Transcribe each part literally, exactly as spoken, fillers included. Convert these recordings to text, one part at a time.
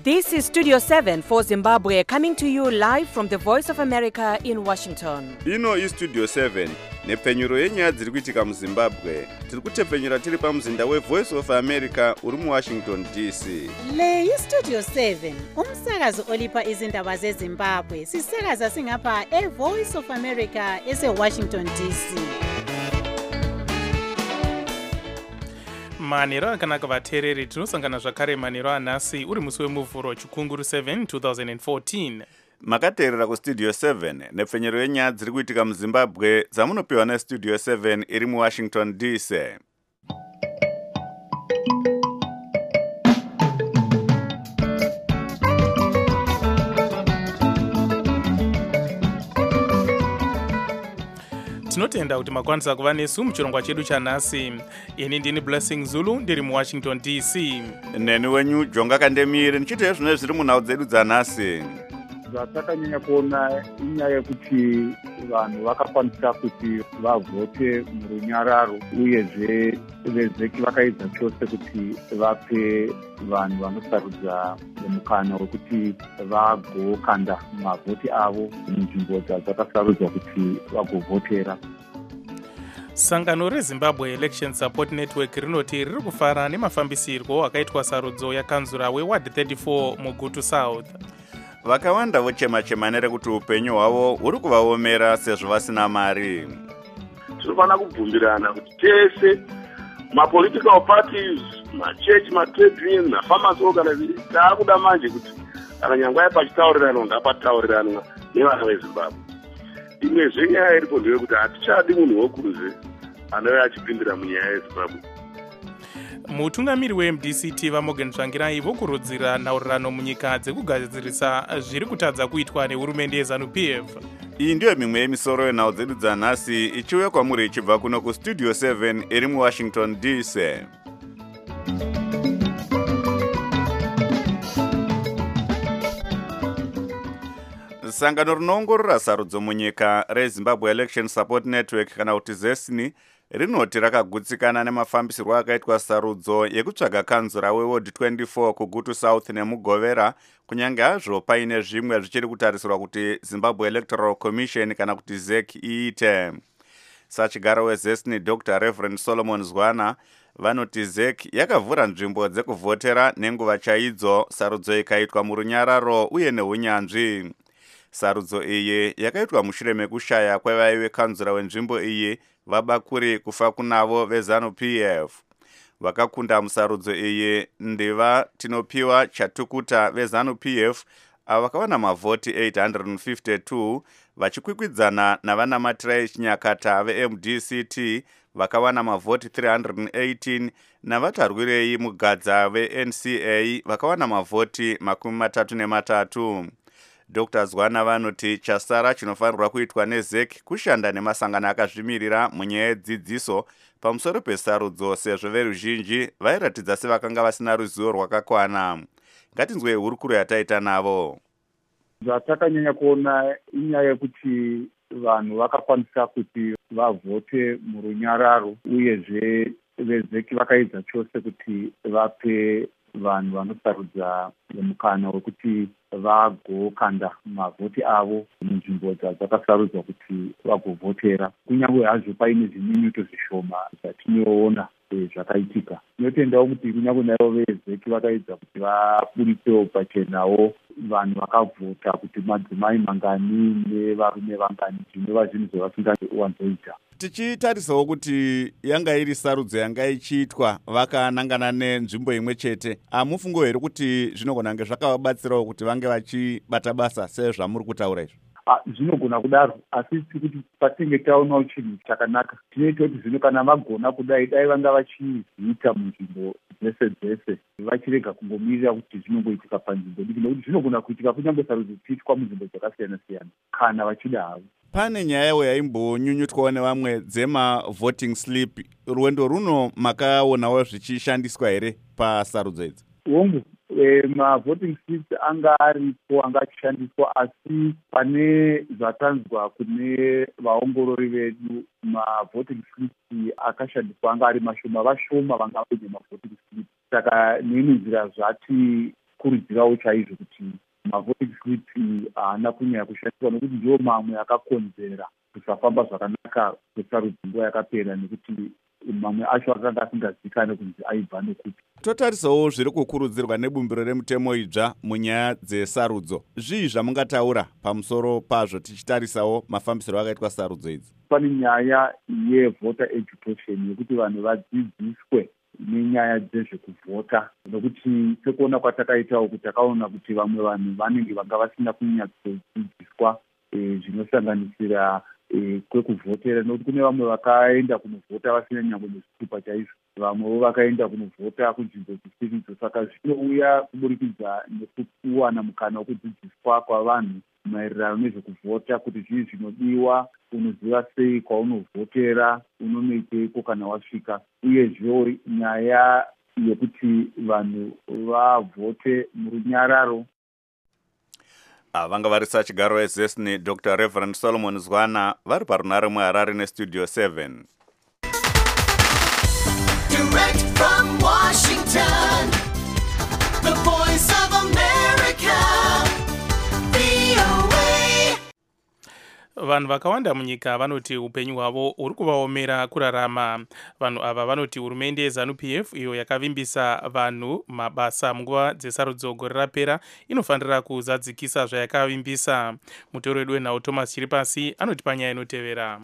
This is Studio seven for Zimbabwe, coming to you live from the Voice of America in Washington. Ino is Studio seven, nepfenyuro yenyaya dziri kuitika muZimbabwe. Tiri kutepfenyura tiri pamuzinda weVoice of America uri muWashington D C. Le yi Studio seven, umsakazo olipa izindaba zeZimbabwe. Sisakaza singapha eVoice of America eseWashington D C. manhero akanaka vateereri, tinosangana zvakare manhero anhasi uri musi wemuvhuro chikunguru seven twenty fourteen. Makateerera kuStudio seven nepfenyuro yenyaya dziri kuitika muZimbabwe dzamunopiwa neStudio seven iri muWashington D C. tinotenda kuti makwanisa kuva nesu muchirongwa chedu chanhasi. Ini ndini Blessing Zulu ndiri muWashington D C. Neni wenyu Jonga Kandemire nichite zvine zviri munhau dzedu dzanhasi. Zvatakanyanya kuona inyaya yekuti vanhu vakakwanisa kuti vavhote murunyararo, uyezve vezeki vakaedza chose kuti vape vanhu vanosarudza mukana wekuti vagokanda mavhoti avo munzvimbo dzakasarudzwa kuti vagovhotera. Sangano reZimbabwe Election Support Network rinoti riri kufara nemafambisirwo akaitwa sarudzo yakanzura weward thirty-four muGutu South. Vakawanda vochema-chema nerekuti upenyu hwavo huri kuvaomera sezvo vasina mari. Tinofana kubvumirana kuti tese mapolitical parties, machechi, matrade unions nafarmers organizations taakuda manje kuti kana nyangwa yapachitaurirano ngapataurirana nevana veZimbabwe. Imwe zvenyaya iripo ndeyekuti hatichadi munhu wokuruze anouya achipindira munyaya yeZimbabwe. Mutungamiri weM D C T vaMorgan Tsvangirai vokurudzira nhaurirano munyika dzekugadzirisa zviri kutadza kuitwa nehurumende yeZANU-P F. Iyi ndiyo mimwe yemisoro yenhau dzedu dzanhasi ichiuya kwamuri ichibva kuno kuStudio seven iri muWashington D C. Sangano rinoongorora sarudzo munyika reZimbabwe Election Support Network kana kuti ZESNI rinoti rakagutsikana nemafambisirwo akaitwa sarudzo yekutsvaga kanzura weward twenty-four kuGutu South nemuGovera, kunyange hazvo paine zvimwe zvichiri kutarisirwa kuti Zimbabwe Electoral Commission kana kuti Z E C iite. Sachigaro weZESNI Doctor Reverend Solomon Zwana vanoti Z E C yakavhura nzvimbo dzekuvhotera nenguva chaidzo sarudzo ikaitwa murunyararo uye neunyanzvi. Sarudzo iyi yakaitwa mushure mekushaya kwevaive kanzura wenzvimbo iyi vabakuri kufa kunavo veZANU-P F. Vakakunda musarudzo iyi ndiva Tinopiwa Chatukuta veZANU-P F ava vakawana mavhoti eight hundred fifty-two, vachikwikwidzana navana Matirai Chinyakata veM D C T vakawana mavhoti three hundred eighteen navatarwirei Mugadza veN C A vakawana mavhoti makumi matatu nematatu. Doctor Zwana vanoti chasara chinofanirwa kuitwa neZ E C kushanda nemasangano akazvimirira munyaya yedzidziso pamusoro pesarudzo sezvo veruzhinji vairatidza sevakanga vasina ruzivo rwakakwana. Ngatinzwe hurukuro yataita navo. Zvatakanyanya kuona inyaya yekuti vanhu vakakwanisa kuti vavhote murunyararo, uyezve vezeki vakaedza chose kuti vape vanhu vanosarudza mukana wekuti vagokanda mavhoti avo munzvimbo dzakasarudzwa kuti vagovhotera, kunyange hazvo paine zvinyunyuto zvishoma zvatinoona zvakaitika. Tinotendawo kuti kunyange naivo vezeki vakaedza kuti vabuditsewo pachenawo vanhu vakavhota kuti madzimai mangani nevarume vangani, zvinova zvinhu zvavasingawanzoita. Tichitarisawo kuti yanga iri sarudzo yanga ichiitwa vakanangana nenzvimbo imwe chete, amufungo here kuti zvinogona kunge zvakavabatsirawo kuti vange vachibata basa sezvamuri kutaura izvo? Zvinogona kudaro, asi kuti patinge taonawo chinhu chakanaka tinoita kuti zvino kana vagona kudai dai vanga vachiita munzvimbo dzese dzese, vachirega kungomirira kuti zvinongoitika panzvimbo diki, nekuti zvinogona kuitika kunyange sarudzo dzichiitwa munzvimbo dzakasiyana siyana kana vachida havo. Pane nyayawo yaimbonyunyutwawo nevamwe dzemavoting slip. Rwendo runo makaonawo zvichishandiswa here pasarudzo idzi? Hongu, e, mavoting slips anga aripo, anga achishandiswa, asi pane zvatanzwa kune vaongorori vedu mavoting slips akashandiswa anga ari mashoma, vashoma vanga vaine mavoting slips. Saka neni nzira zvati kurudzirawo chaizvo kuti mavoting slips haana kunyanya kushandiswa nokuti ndiwo mamwe akakonzera kusafamba zvakanaka kwesarudzo nguva yakapera, nekuti mamwe acho akanga asingazivikanwi kunzi aibva nekupi. Totarisawo zviri kukurudzirwa nebumbiro remutemo idzva munyaya dzesarudzo. Zvii zvamungataura pamusoro pazvo tichitarisawo mafambisiro akaitwa sarudzo idzi? Pane nyaya yevoter education yekuti vanhu vadzidziswe nenyaya dzezvekuvhota, nokuti sekuona kwatakaitawo kuti takaona kuti vamwe vanhu vanenge vanga vasina kunyatsodzidziswa e, zvinosanganisira e, kwekuvhotera, nokuti kune vamwe vakaenda kunovhota vasina nyangwe nezvitupa chaizvo, vamwewo vakaenda kunovhota kunzvimbo dzisiridzo. Saka zvinouya kuburikidza nekuwana mukana wekudzidziswa kwavanhu maererano nezvekuvhota, kuti zvii zvinodiwa, unoziva sei kwaunovhotera, unonoiteiko kana wasvika, uyezve nyaya yekuti vanhu vavhote murunyararo. Vanga vari sachigaro wezesni Doctor Reverend Solomon Zwana vari parunare muHarare nestudio seven. Direct from Washington, the voice of America, V O A. Vanhu vakawanda munyika vanoti upenyu hwavo uri kuvaomera kurarama. Vanhu ava vanoti hurumende yeZanu-P F iyo yakavimbisa vanhu mabasa munguva dzesarudzo gore rapera inofanira kuzadzikisa zvayakavimbisa. Mutauri wedu wenhau Thomas Chiripasi anoti panyaya inotevera.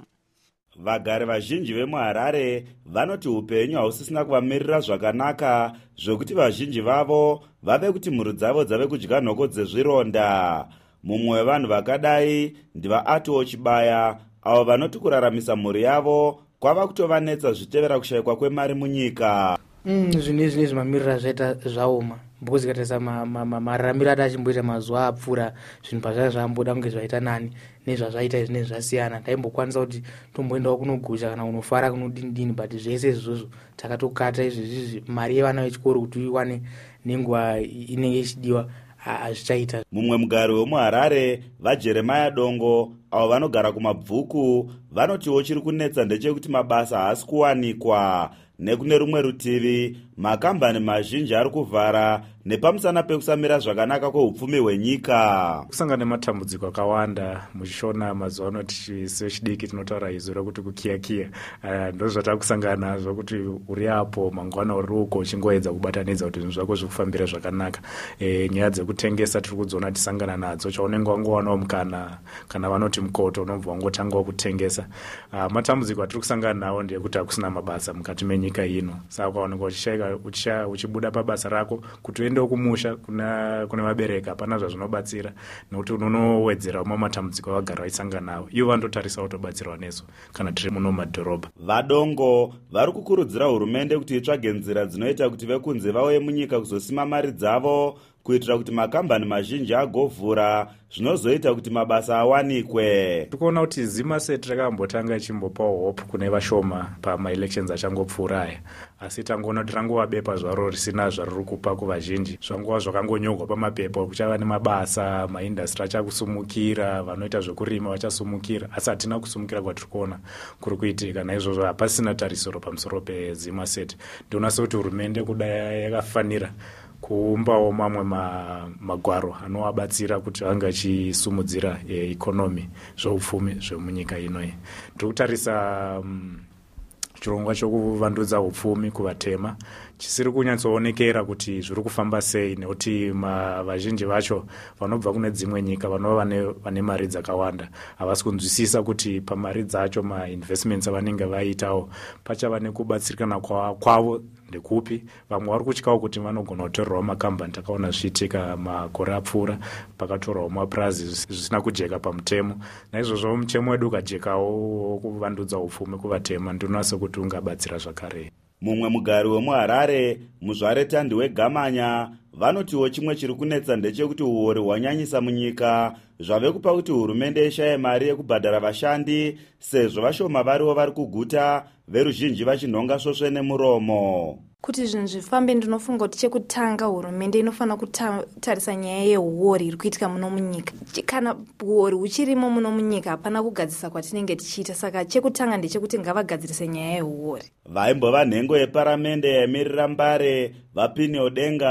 Vagari vazhinji vemuHarare vanoti upenyu hausisina kuvamirira zvakanaka, zvokuti vazhinji vavo vave kuti mhuri dzavo dzave kudya nhoko dzezvironda. Mumwe wevanhu vakadai ndivaAtiwo Chibaya, avo vanoti kuraramisa mhuri yavo kwava kutovanetsa zvitevera kushayikwa kwemari munyika. Mm, zvine zvine zvimamirira zvaita zvaoma, because katarisa mararamiro ati achimboita mazuva apfuura zvinhu pazvanga zvamboda kunge zvaita nani nezvazvaita zvinenge zvasiyana. Taimbokwanisa kuti tomboendawo kunogusha kana kunofara kunodini, but zvese izvozvo takatokata izvizvi. Mari yevana vechikoro kuti uiwane nenguva inenge ichidiwa hazvichaita. Mumwe mugari wemuHarare vaJeremaya Dongo, avo vanogara kumabvuku, vanotiwo chiri kunetsa ndechekuti mabasa haasi kuwanikwa. Nekune rumwe rutivi makambani mazhinji ari kuvhara nepamusana pekusamira zvakanaka kweupfumi hwenyika. Kusangana nematambudziko akawanda muchishona mazuva ano sechidiki tinotaura izvo rekuti kukiyakiya. Uh, ndozvatava kusangana nazvo kuti uri apo mangwana uri uko uchingoedza kubatanidza kuti zvinhu zvako zvikufambira zvakanaka. E, nyaya dzekutengesa tiri kudziona tisangana nadzo, chaunenge wangowanawo mukana kana vanoti mukoto unobva wangotangawo kutengesa. Uh, matambudziko atiri kusangana nawo ndeyekuti hakusina mabasa mukati menyika ino. Saka ukaoneka uchishayika uchibuda pabasa rako kuti uende kumusha kuna kune vabereki hapana zvazvinobatsira, nokuti unonowedzera umwe matambudziko avagara vaisangana nawo. Ivo vandotarisa kutobatsirwa nezo kana tiri muno mumadhorobha. Vadongo vari kukurudzira hurumende kuti itsvage nzira dzinoita kuti vekunze vauye munyika kuzosima mari dzavo, kuitira kuti makambani mazhinji agovhura, zvinozoita kuti mabasa awanikwe. Tikuona kuti Zimmaseti rakambotanga ichimbopawo hope kune vashoma pama-elections achangopfuura aya, asi tangoona kuti rangovabepa zvaro risina zvariri kupa kuvazhinji. Zvangova zvakangonyorwa pamapepa kuchava nemabasa, maindastri achakusumukira, vanoita zvekurima vachasumukira, asi hatina kusumukira kwatiri kuona kuri kuitika. Naizvozvo hapasina tarisiro pamusoro peZimmaseti. Ndinoona sekuti hurumende kudai yakafanira kuumbawo mamwe ma, magwaro anovabatsira kuti vanga achisumudzira e, ikonomi zveupfumi zvemunyika inoyi. Tiri kutarisa um, chirongwa chokuvandudza upfumi kuvatema chisiri kunyatsoonekera kuti zviri kufamba sei, nekuti vazhinji vacho vanobva kune dzimwe nyika vanova vane, vane mari dzakawanda havasi kunzwisisa kuti pamari dzacho mainvestments avanenge vaitawo pachava nekubatsirikana kwavo ndekupi. Vamwe vari kutyawo kuti vanogona kutorerawo makambani. Takaona zvichiitika makore apfuura pakatorwawo mapurazi zvisina kujeka pamutemo. Naizvozvo mutemo wedu ukajekawo kuvandudza upfumi kuvatema, ndinoona sekuti ungabatsira zvakare. Mumwe mugari wemuHarare Muzvare Tandi weGamanya vanotiwo chimwe chiri kunetsa ndechekuti uori hwanyanyisa munyika, zvave kupa kuti hurumende ishaye mari yekubhadhara vashandi, sezvo vashoma variwo vari kuguta, veruzhinji vachinhonga svosve nemuromo. Kuti zvinhu zvifambe, ndinofunga kuti chekutanga hurumende inofanira kutarisa nyaya yehuori iri kuitika muno munyika. Kana huori huchirimo muno munyika hapana kugadzirisa kwatinenge tichiita, saka chekutanga ndechekuti ngavagadzirise nyaya yehuori. Vaimbova nhengo yeparamende yaimirira Mbare, Vapini Odenga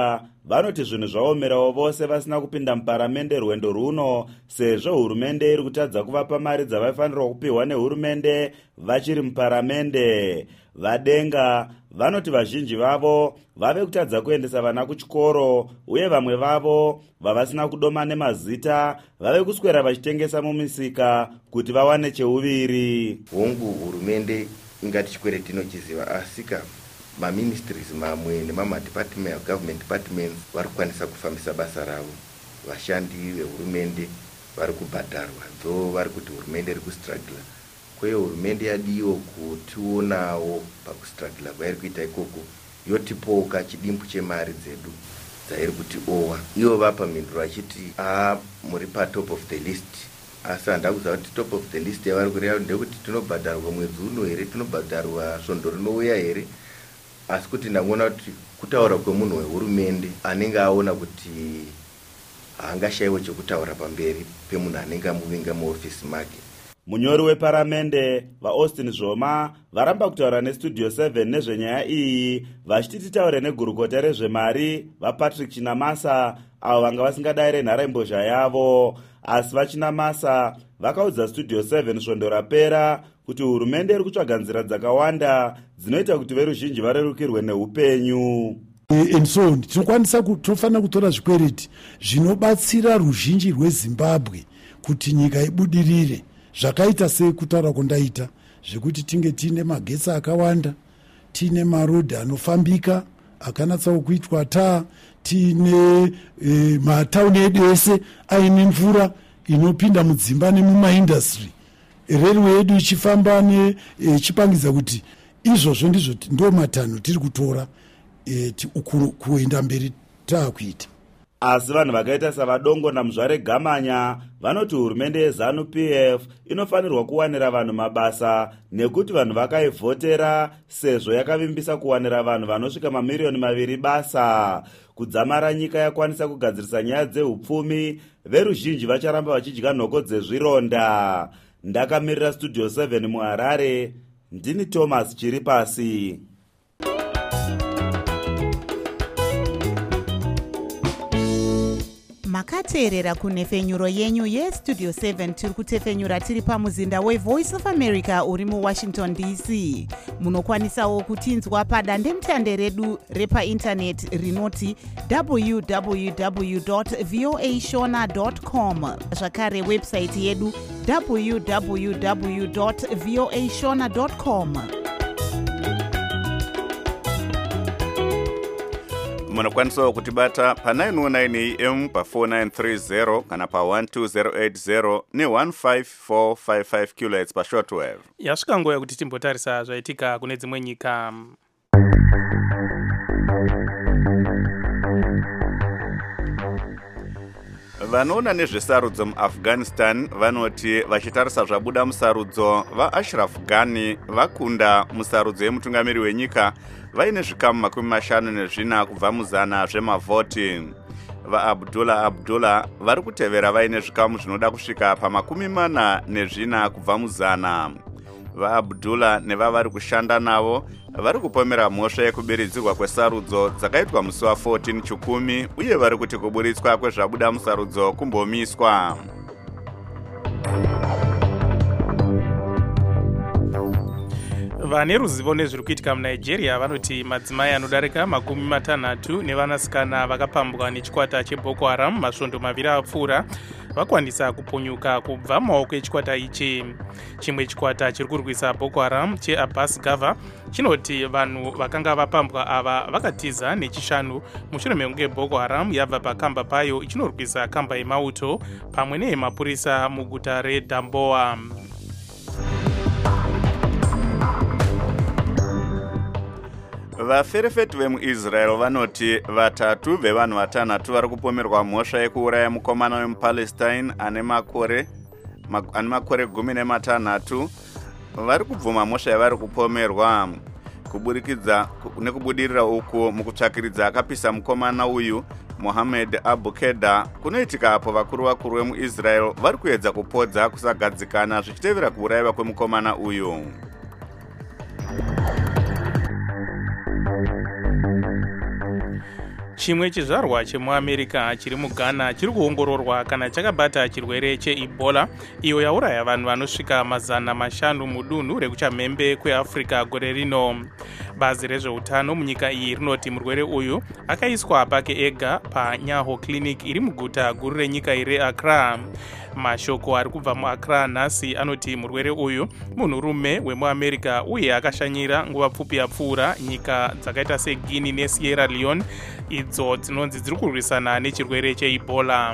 vanoti zvinhu zvaomerawo vose vasina kupinda muparamende rwendo runo, sezvo hurumende iri kutadza kuvapa mari dzavaifanirwa kupiwa nehurumende vachiri muparamende. Vadenga vanoti vazhinji vavo vave kutadza kuendesa vana kuchikoro, uye vamwe vavo vavasina kudoma nemazita vave kuswera vachitengesa mumisika kuti vawane cheuviri. Hongu hurumende ingati chikwereti inochiziva, asika maministries mamwe nemamadepartment government departments vari kukwanisa kufambisa basa ravo. Vashandi vehurumende vari kubhadharwa, dho vari kuti hurumende iri kustrugula. Kwaye hurumende yadiwo kutionawo pakustrugula kwairi kuita ikoko, yotipoka chidimbu chemari dzedu dzairi kuti owa. Ivo vapa mhinduro vachiti a muri patop of the list, asi handaa kuziva kuti top of the list yavari kureva ndekuti tinobhadharwa mwedzi uno here, tinobhadharwa svondo rinouya here. Asi kuti ndangoona kuti kutaura kwemunhu wehurumende anenge aona kuti haangashayiwo chekutaura pamberi pemunhu anenge amuvinga muofisi make. Munyori weparamende vaAustin Zvoma varamba kutaura nestudio seven nezvenyaya iyi, vachiti titaure negurukota rezvemari vaPatrick Chinamasa avo vanga vasingadai renharaembozha yavo. Asi vaChinamasa vakaudza studio seven svondo rapera kuti hurumende iri kutsvaga nzira dzakawanda dzinoita kuti veruzhinji varerukirwe neupenyu. And so tinokwanisa tofanira kutora zvikwereti zvinobatsira ruzhinji rweZimbabwe kuti nyika ibudirire, zvakaita sekutaura kondaita zvekuti tinge tiine magetsi akawanda, tiine marodhi anofambika akanatsawo kuitwa taa, tiine e, matauni edu ese aine mvura inopinda mudzimba nemumaindastry, railway yedu ichifamba nechipangidza e, kuti izvozvo ndizvo ndo matanho tiri kutora e, kuenda mberi taakuita. Asi vanhu vakaita savadongo naMuzvare Gamanya vanoti hurumende yeZANU P F inofanirwa kuwanira vanhu mabasa nekuti vanhu vakaivhotera sezvo yakavimbisa kuwanira vanhu vanosvika mamiriyoni maviri basa. Kudzamara nyika yakwanisa kugadzirisa nyaya dzehupfumi, veruzhinji vacharamba vachidya nhoko dzezvironda. Ndakamirira studio seven muHarare, ndini Thomas Chiripasi. makateerera kunhefenyuro yenyu yestudio seven tiri kutefenyura tiri pamuzinda wevoice of America uri muWashington D C. Munokwanisawo kutinzwa padandemutande redu repaindaneti rinoti w w w dot voa shona dot com, zvakare website yedu w w w dot voa shona dot com. Munokwanisawo kutibata pa nine oh nine A M pa four nine three zero kana pa one two zero eight zero ne one five four five five kilohertz pa shortwave. Yasvika nguva yekuti timbotarisa zvaitika kune dzimwe nyika. Vanoona nezvesarudzo muAfghanistan vanoti vachitarisa zvabuda musarudzo vaAshraf Ghani vakunda musarudzo yemutungamiri wenyika vaine zvikamu makumi mashanu nezvina kubva muzana zvemavhoti. VaAbdullah Abdullah vari kutevera vaine zvikamu zvinoda kusvika pamakumi mana nezvina kubva muzana. VaAbdullah nevavari kushanda navo vari kupomera mhosva yekubiridzirwa kwesarudzo dzakaitwa musi wa14 chikumi uye vari kuti kuburitswa kwezvabuda musarudzo kumbomiswa. Vane ruzivo nezviri kuitika muNigeria vanoti madzimai anodarika makumi matanhatu nevanasikana vakapambwa nechikwata cheBoko Haram masvondo maviri apfuura vakwanisa kupunyuka kubva mumaoko echikwata ichi. Chimwe chikwata chiri kurwisa Boko Haram cheAbbas Gava chinoti vanhu vakanga vapambwa ava vakatiza nechishanu mushure mekunge Boko Haram yabva pakamba payo ichinorwisa kamba yemauto pamwe neyemapurisa muguta reDamboa. Vaferefeti vemuIsrael vanoti vatatu vevanhu vatanhatu vari kupomerwa mhosva yekuuraya mukomana wemuPalestine ane makore ane makore gumi nematanhatu vari kubvuma mhosva yavari kupomerwa kuburikidza nekubudirira uku mukutsvakiridza akapisa mukomana uyu Mohammed Abu Keda kunoitika apo vakuru vakuru vemuIsrael vari kuedza kupodza kusagadzikana zvichitevera kuurayiwa kwemukomana uyu. chimwe chizvarwa chemuamerica chiri mughana chiri kuongororwa kana chakabata chirwere cheebola iyo yauraya vanhu vanosvika mazana mashanu mudunhu rekuchamhembe kweafrica gore rino. Bazi rezveutano munyika iyi rinoti murwere uyu akaiswa pake ega panyaho clinic iri muguta guru renyika iri reAccra. Mashoko ari kubva muAccra nhasi anoti murwere uyu munhurume wemuamerica uye akashanyira nguva pfupi yapfuura nyika dzakaita seGuinea neSierra Leone idzo dzinonzi dziri kurwisana nechirwere cheebola.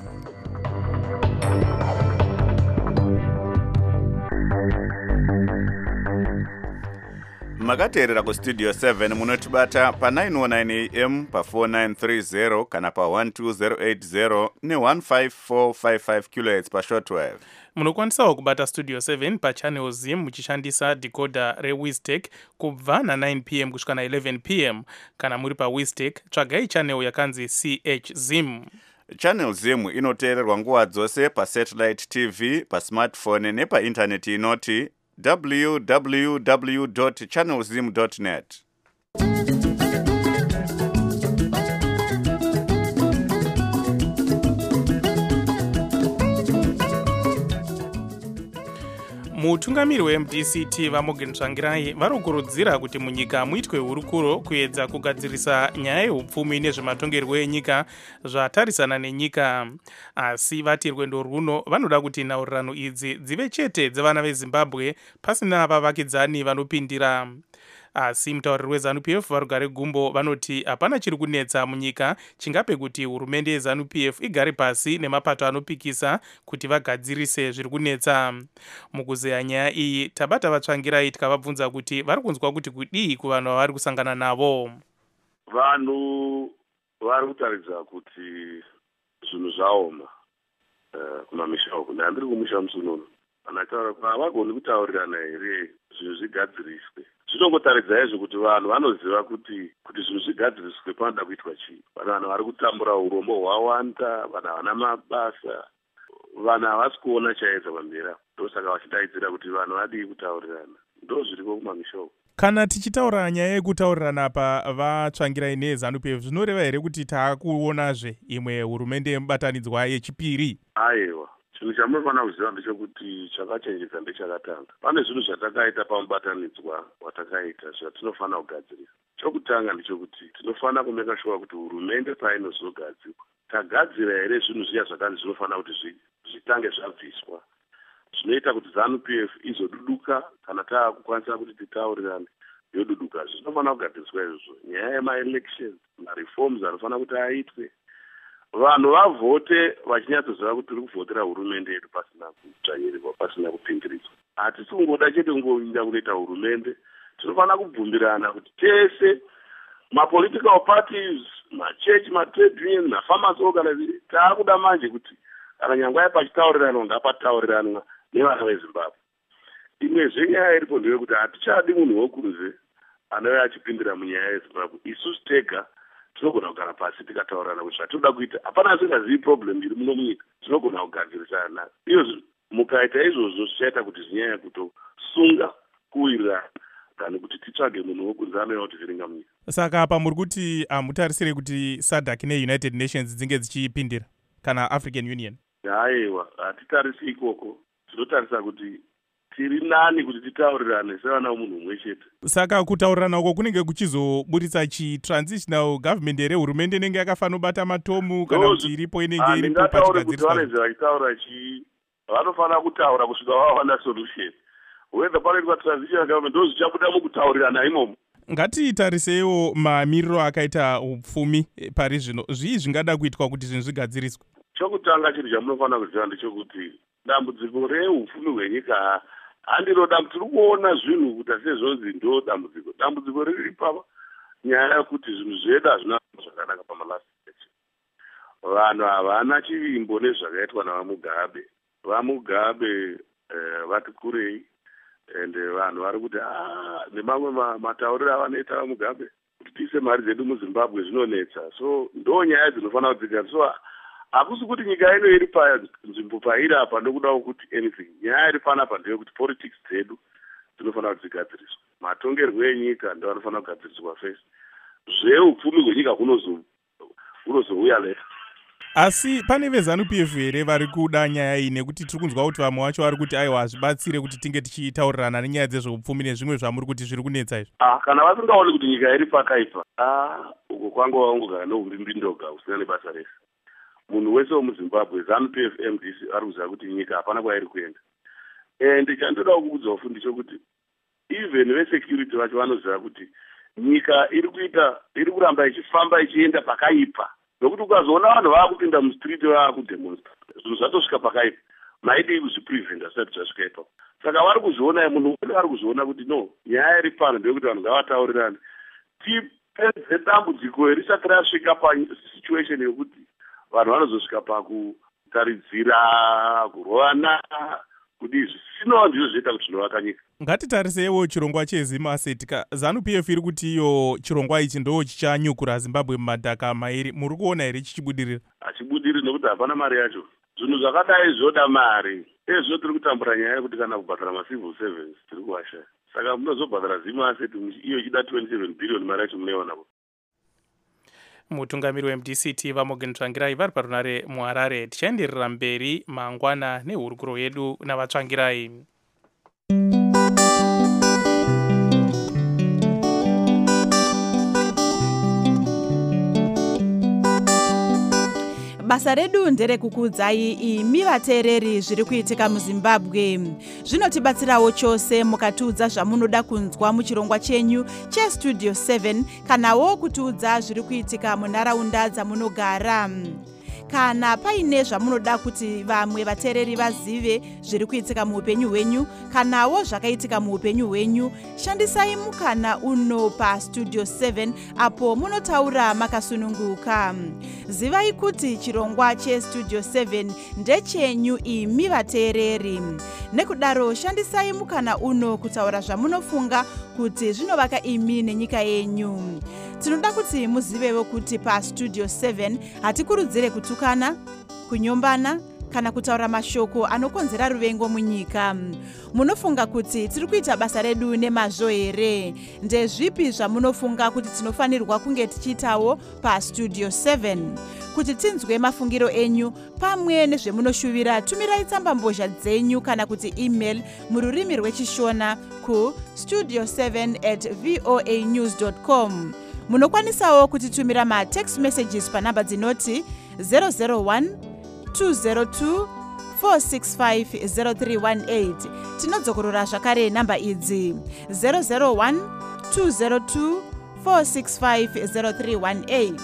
makateerera kustudio seven munotibata pa nine oh nine a m pa four nine three zero kana pa one two zero eight zero ne one five four five five kilohertz pa shortwave. Munokwanisawo kubata studio seven pa channel zim muchishandisa decoder reWiztech kubva na nine p m kusvika na eleven p m kana muri pa Wiztech tsvagai channel yakanzi C H Zim. Channel Zim inoteererwa nguva dzose pa satellite T V, pa smartphone nepa internet inoti w w w dot channel zim dot net. mutungamiri weM D C T vaMorgan Tsvangirai vari kukurudzira kuti munyika muitwe hurukuro kuedza kugadzirisa nyaya yeupfumi nezvematongerwo enyika zvatarisana nenyika, asi vati rwendo runo vanoda kuti nhaurirano idzi dzive chete dzevana veZimbabwe pasina vavakidzani vanopindira. Asi mutauriri weZANU P F varugare gumbo vanoti hapana chiri kunetsa munyika chingape kuti hurumende yeZANU P F igare pasi nemapato anopikisa kuti vagadzirise zviri kunetsa. Mukuzeya nyaya iyi tabata vaTsvangirai tikavabvunza kuti vari kunzwa kuti kudii kuvanhu vavari kusangana navo. Vanhu vari kutaridza kuti zvinhu zvaoma kumamisha uku. Ndandiri kumusha musunono vanataura kuti havagoni kutaurirana here zvinhu zvigadziriswe. Zvinongotaridza izvo kuti vanhu vanoziva kuti kuti zvinhu zvigadziriswe panoda kuitwa chii. Vanhu vanhu vari kutambura urombo hwawanda, vanhu havana mabasa, vanhu havasi kuona chaedza pamberi. Ndosaka vachidaidzira kuti vanhu vadii kutaurirana. Ndo zviriko kumamisha uku. Kana tichitaura nyaya yekutaurirana apa vaTsvangirai neZANU P F zvinoreva here kuti taakuonazve imwe hurumende yemubatanidzwa yechipiri? Aiwa. Chinhu chamunofanira kuziva ndechekuti chakachenjeka ndechakatanga. Pane zvinhu zvatakaita pamubatanidzwa watakaita zvatinofanira kugadzirisa. Chokutanga ndechekuti tinofanira kumeka shuwa kuti hurumende painozogadzirwa tagadzira here zvinhu zviya zvakanzi zvinofanira kuti zvitange zvabviswa. Zvinoita kuti ZANU P F izoduduka kana taakukwanisa kuti titaurirane yoduduka. Zvinofanira kugadziriswa izvozvo. Nyaya yemaelections, mareforms anofanira kuti aitwe. Vanhu vavhote vachinyatsoziva kuti tiri kuvhotera hurumende yedu pasina kutsvanyirirwa, pasina kupindiridzwa. Hatisi kungoda chete kungoinda kunoita hurumende. Tinofanira kubvumirana kuti tese mapolitical parties, machechi, matrade unions, mafarmers organizations taakuda manje kuti kana nyangwa yapachitaurirana ngapatauriranwa nevana veZimbabwe. Imwezve nyaya iripo ndeyekuti hatichadi munhu wokunze anouya achipindira munyaya yeZimbabwe. Isusu tega tinogona kugara pasi tikataurirana kuti zvatoda kuita. Hapana asingazivi problem iri muno munyika. Tinogona kugadzirisana nayo. Iyo mukaita izvozvo zvichaita kuti zinyaya kutosunga kuwirirana kana kuti titsvage munhu wokunze anouya kutivhiringa munyika. Saka apa muri kuti hamutarisire kuti SADC neUnited Nations dzinge dzichipindira kana African Union? Haiwa, hatitarisi ikoko. Tinotarisa kuti tiri nani kuti titaurirane sevana vomunhu umwe chete. Saka kutaurirana uko kunenge kuchizoburitsa chi-transitional government here, hurumende inenge yakafanira kubata matomu kana kuti iripo inenge iripo pachigadziriswa. Vanenge vachitaura chi vanofanira kutaura kusvika vawana solution. Whether panoitwa transitional government ndo zvichabuda mukutaurirana imomo. Ngatitariseiwo mamiriro akaita upfumi pari zvino. Zvii zvingada kuitwa kuti zvinhu zvigadziriswe? Chokutanga chinhu chamunofanira kuziva ndechekuti dambudziko reupfumi hwenyika handiro dambudziko. Tiri kuona zvinhu kuti sezvonzi ndo dambudziko. Dambudziko riri papa nyaya yekuti zvinhu zvedu hazvina zvakanaka pamalast election. Vanhu havana chivimbo nezvakaitwa navaMugabe. VaMugabe eh, vati kurei ende vanhu vari kuti nemamwe matauriro avanoita vaMugabe kuti tiise mari dzedu muZimbabwe zvinonetsa. So ndo nyaya dzinofanira kudzigadziriswa. Hakusi kuti nyika ino iri panzvimbo pairi apa ndokuda kuti anything. Nyaya iri panapa ndeyekuti politics dzedu dzinofanira kudzigadziriswa. Matongerwo enyika ndo anofanira kugadziriswa first. Zveupfumi hwenyika unozouya leta. Asi pane veZANU-P F here vari kuda nyaya iyi nekuti tiri kunzwa kuti vamwe vacho vari kuti aiwa zvibatsire kuti tinge tichitaurirana nenyaya dzezveupfumi nezvimwe zvamuri kuti zviri kunetsa izvo. Ah, kana vasingaoni kuti nyika iri pakaipa, ah, uko kwangu waungogara nouvimbi ndoga usina nebasa rese. Munhu wese wemuZimbabwe ZANU-P F M D C ari kuziva kuti nyika hapana kwairi kuenda. And chandoda kukudza ufundiso kuti even vesecurity vacho vanoziva kuti nyika iri kuita iri kuramba ichifamba ichienda pakaipa. Nokuti ukazoona vanhu vaakupinda mustreet vaakudemonstra zvinhu zvatosvika pakaipa maidi kuzvipreventa zvisati zvasvika ipapo. Saka vari kuzviona munhu wese ari kuzviona kuti no nyaya iri pano ndeyekuti vanhu ngavataurirane tipedze dambudziko risati rasvika pasituation yekuti vanhu vanozosvika pakutaridzira kurovana kudi zvisino ndizvo zvoita kuti zvinovaka nyika. Ngatitariseiwo chirongwa cheZim Asset. ZANU-P F iri kuti iyo chirongwa ichi ndo chichanyukura Zimbabwe mumadhaka mairi. Muri kuona here chichibudirira? Hachibudiriri nokuti hapana mari yacho. Zvinhu zvakadai zvoda mari. Ezvo tiri kutambura nyaya yekuti kana kubhadhara macivil servants tiri kuwashaya. Saka munozobhadhara Zim Asset iyo ichida twenty-seven billion mari yacho munoiwanapo. Mutungamiri weM D C T Vamogen Tsvangirai vari parunare muHarare. Tichaenderera mberi mangwana nehurukuro yedu navatsvangirai. Basa redu nderekukudzai imi vateereri zviri kuitika muZimbabwe. Zvinotibatsirawo chose mukatiudza zvamunoda kunzwa muchirongwa chenyu cheStudio seven kanawo kutiudza zviri kuitika munharaunda dzamunogara. Kana paine zvamunoda kuti vamwe vateereri vazive zviri kuitika muupenyu hwenyu kanawo zvakaitika muupenyu hwenyu, shandisai mukana uno paStudio seven apo munotaura makasununguka. Zivai kuti chirongwa cheStudio seven ndechenyu imi vateereri. Nekudaro shandisai mukana uno kutaura zvamunofunga kuti zvinovaka imi nenyika yenyu. Tinoda kuti muzivewo kuti paStudio seven hatikurudzire kutukana, kunyombana kana kutaura mashoko anokonzera ruvengo munyika. Munofunga kuti tiri kuita basa redu nemazvo here? Ndezvipi zvamunofunga kuti tinofanirwa kunge tichiitawo paStudio seven? Kuti tinzwe mafungiro enyu pamwe nezvemunoshuvira, tumirai tsamba mbozha dzenyu kana kuti email mururimi rwechishona ku studio seven at voa news dot com. Munokwanisawo kutitumira ma-text messages panamba dzinoti zero zero one two zero two four six five zero three one eight. Tinodzokorora zvakare namba idzi zero zero one two zero two four six five zero three one eight.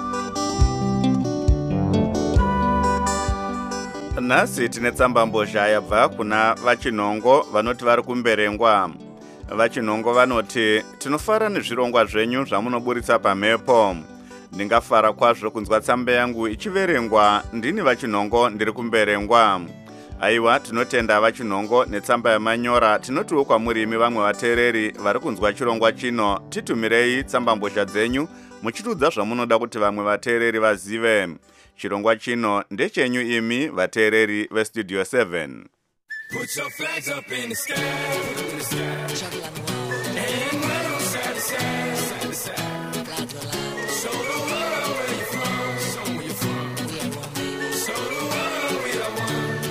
Nhasi tine tsamba mbozha yabva kuna vachinhongo vanoti vari kumberengwa. Vachinhongo vanoti tinofara nezvirongwa zvenyu zvamunoburitsa pamhepo. Ndingafara kwazvo kunzwa tsamba yangu ichiverengwa. Ndini vachinhongo ndiri kumberengwa. Aiwa, tinotenda vachinhongo netsamba yamanyora. Tinotiwo kwamuri imi vamwe vateereri vari kunzwa chirongwa chino, titumirei tsamba mbozha dzenyu muchitiudza zvamunoda kuti vamwe vateereri vazive. Chirongwa chino ndechenyu imi vateereri veStudio seven. Put your flags up in the sky, in the sky. And wave side to side, side to side. Show the world where you're from, show where you're from. Show the world we are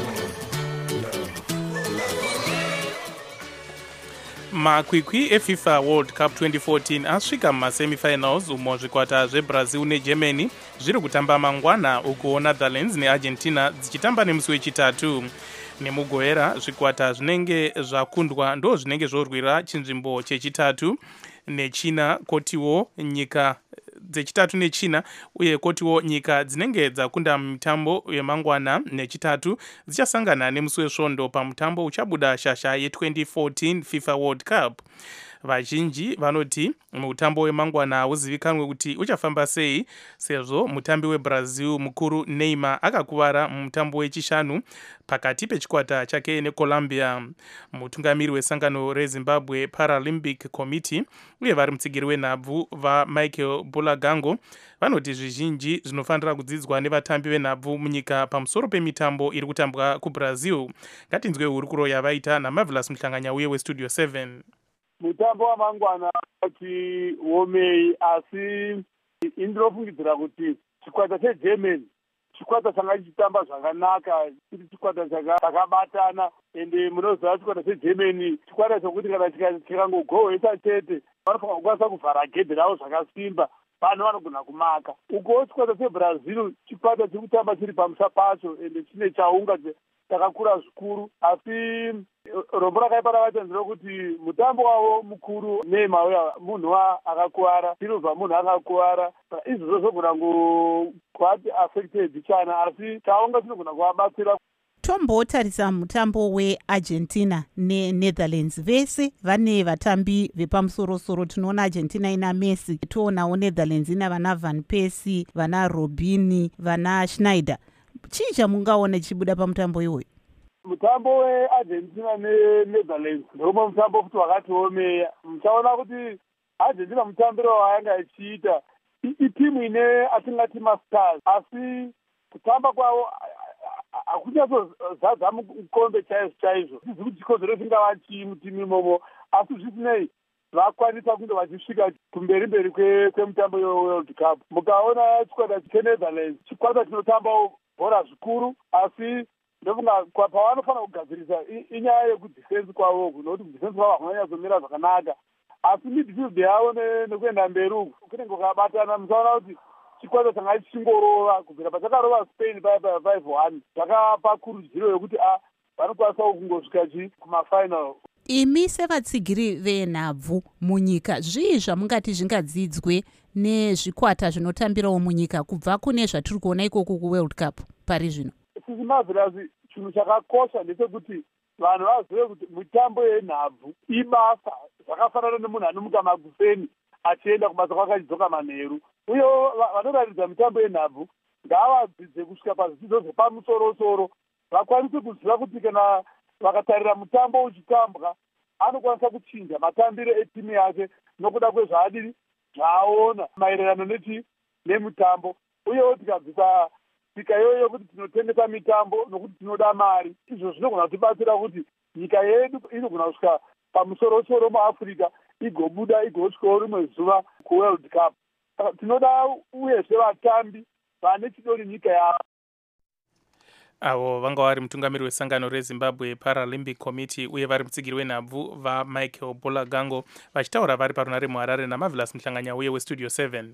one. Makwikwi eFIFA World Cup twenty fourteen asvika mumasemifinals umo zvikwata zveBrazil neGermany zviri kutamba mangwana, uko Netherlands neArgentina dzichitamba nemusi wechitatu. Nemugoera zvikwata zvinenge zvakundwa ndo zvinenge zvorwira chinzvimbo chechitatu nechina, kotiwo nyika dzechitatu nechina, uye kotiwo nyika dzinenge dzakunda mitambo yemangwana nechitatu dzichasangana nemusi wesvondo pamutambo uchabuda shasha ye-twenty fourteen FIFA World Cup. Vazhinji vanoti mutambo wemangwana uzivikanwe kuti uchafamba sei, sezvo mutambi weBrazil mukuru Neymar akakuvara mumutambo wechishanu pakati pechikwata chake neColombia. Mutungamiri wesangano reZimbabwe Paralympic Committee uye vari mutsigiri wenhabvu vaMichael Bulagango vanoti zvizhinji zvinofanira kudzidzwa nevatambi venhabvu munyika pamusoro pemitambo iri kutambwa kuBrazil. Ngatinzwe hurukuro yavaita naMarvelous Muhlanganya uye weStudio seven. Mutambo wamangwana kuti womei, asi indinofungidzira kuti chikwata chegermany chikwata changa chichitamba zvakanaka chiri chikwata chakabatana ende munoziva chikwata chegermany chikwata chokuti kana chikangogohwesa chete vanofanira kukwanisa kuvhara gedhe ravo zvakasimba vanhu vanogona kumaka. Ukowo chikwata chebrazil chikwata chiri kutamba chiri pamusha pacho ende chine chaunga takakura zvikuru, asi rombo rakaipa ravaita ndinokuti mutambo wavo mukuru Neymar uya munhu akakuwara, Silva munhu akakuwara, izvozvo zvogona kuati affected chana, asi chaunga chinogona kuvabatsira. Tombotarisa mutambo weArgentina neNetherlands. Vese vane vatambi vepamusoro-soro. Tinoona Argentina ina Messi, toonawo Netherlands ina vana Van Persie, vana Robini, vana Schneider. Chii chamungaona chibuda pamutambo iwoyo? Mutambo weArgentina neNetherlands ndomwe mutambo futi wakatiomeya. Muchaona kuti Argentina mutambiro waanga ichiita itimu ine atingati mastars, asi kutamba kwavo hakunyatsozaza mukombe chaizvo chaizvo. Tizi kuti chikonzero chingava chii mutimu imomo, asi zvisinei vakwanisa kunge vachisvika kumberi mberi kwemutambo yeWorld Cup. Mukaona chikwata cheNetherlands chikwata chinotambawo bhora zvikuru, asi ndofunga pavanofanira kugadzirisa inyaya yekudhifensi kwavo, nokuti kudhifensi kwavo hakunyanyatsomira zvakanaka, asi midfield yavo nekuenda mberi uku kunenge kwakabatana. Musaona kuti chikwata changa chichingorova kubvira pachakarova Spain paya paya five one zvakapa kurudziro yekuti a vanokwanisa kungosvika chi kumafinal. Imi sevatsigiri venhabvu munyika, zvii zvamungati zvingadzidzwe nezvikwata zvinotambirawo munyika kubva kune zvatiri kuona ikoko kuWorld Cup pari zvino? Sisi mavhirazi, chinhu chakakosha ndechekuti vanhu vazive kuti mitambo yenhabvu ibasa zvakafanana nemunhu anomuka magufeni achienda kubasa kwake achidzoka manheru. Uyewo vanoratidza mitambo yenhabvu ngavadzidze kusvika pazvidzidzo zvepamusoro-soro, vakwanise kuziva kuti kana vakatarira mutambo uchitambwa anokwanisa kuchinja matambiro etimu yake nokuda kwezvaadiri zvaaona maererano neti nemutambo. Uyewo tikabvisa nyika iyoyo kuti tinotengesa mitambo nokuti tinoda mari, izvo zvinogona kutibatsira kuti nyika yedu inogona kusvika pamusoro-soro muAfrica igobuda igosvikawo rimwe zuva kuWorld Cup. Tinoda uyezve vatambi vane chido nenyika yavo. Avo vanga vari mutungamiri wesangano reZimbabwe Paralympic Committee uye vari mutsigiri wenhabvu vaMichael Bolagango vachitaura vari parunare muHarare naMarvelous Muhlanganya uye weStudio seven.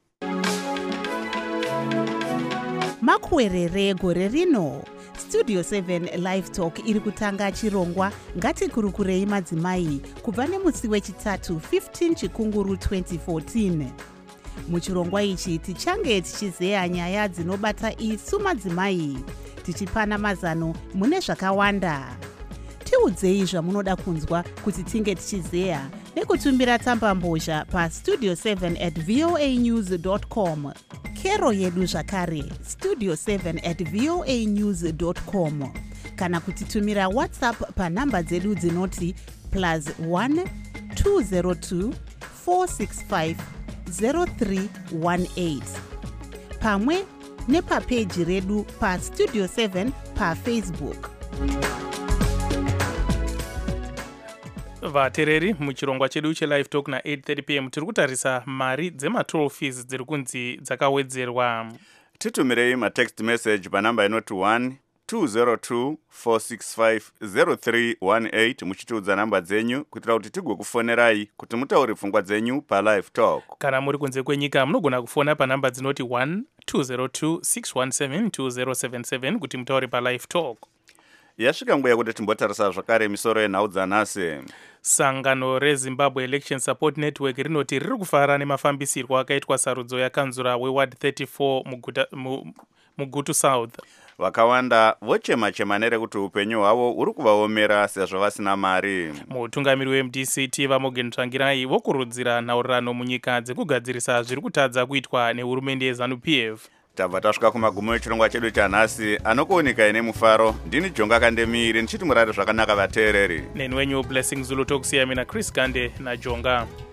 Makuwerere gore rino Studio seven Live Talk iri kutanga chirongwa Ngatikurukurei madzimai kubva nemusi wechitatu fifteen Chikunguru twenty fourteen. Muchirongwa ichi tichange tichizeya nyaya dzinobata isu madzimai, tichipana mazano mune zvakawanda. Tiudzei zvamunoda kunzwa kuti tinge tichizeya nekutumbira tsamba mbozha pa studio seven at voa news dot com. Kero yedu zvakare studio seven at voa news dot com, kana kutitumira WhatsApp pa namba dzedu dzinoti plus one two zero two four six five zero three one eight, pamwe nepapeji redu pa Studio seven pa Facebook. Vatereri, muchirongwa chedu chelive talk na eight thirty p m tiri kutarisa mari dzematrophies dziri kunzi dzakawedzerwa. Titumirei matext message panamba inoti one two zero two four six five zero three one eight muchitiudza namba dzenyu kuitira kuti tigokufonerai kuti mutaure pfungwa dzenyu palive talk. Kana muri kunze kwenyika munogona kufona panamba dzinoti one two zero two six one seven two zero seven seven kuti mutaure palive talk. Yasvika nguva yekuti timbotarisa zvakare misoro yenhau dzanhasi. Sangano reZimbabwe Election Support Network rinoti riri kufara nemafambisirwo akaitwa sarudzo yakanzura weward thirty-four muguta, mu, mugutu South. Vakawanda vochema-chema nerekuti upenyu hwavo uri kuvaomera sezvo vasina mari. Mutungamiri weM D C T Vamogen Tsvangirai vokurudzira nhaurirano munyika dzekugadzirisa zviri kutadza kuitwa nehurumende yeZANU P F. Tabva tasvika kumagumo echirongwa chedu chanhasi. Anokuoneka ine mufaro ndini Jonga Kandemiri ndichiti murare zvakanaka vateereri. Neni wenyu Blessing Zulu Tokusiyami naChris Gande naJonga.